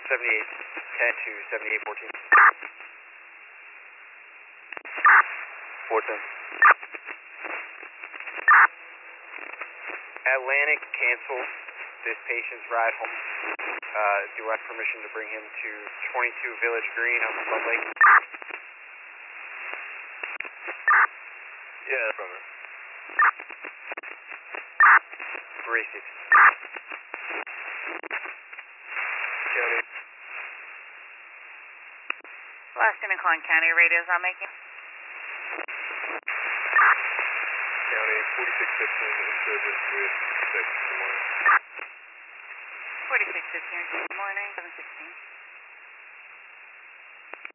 7810 to 7814. 410. Atlantic, cancel this patient's ride home. Do I have permission to bring him to 22 Village Green on Salt Lake? Yeah, brother. 360. County. Last name and calling county radios I'm making. County 4615 in service with 6 good morning. 4615, good morning, 716.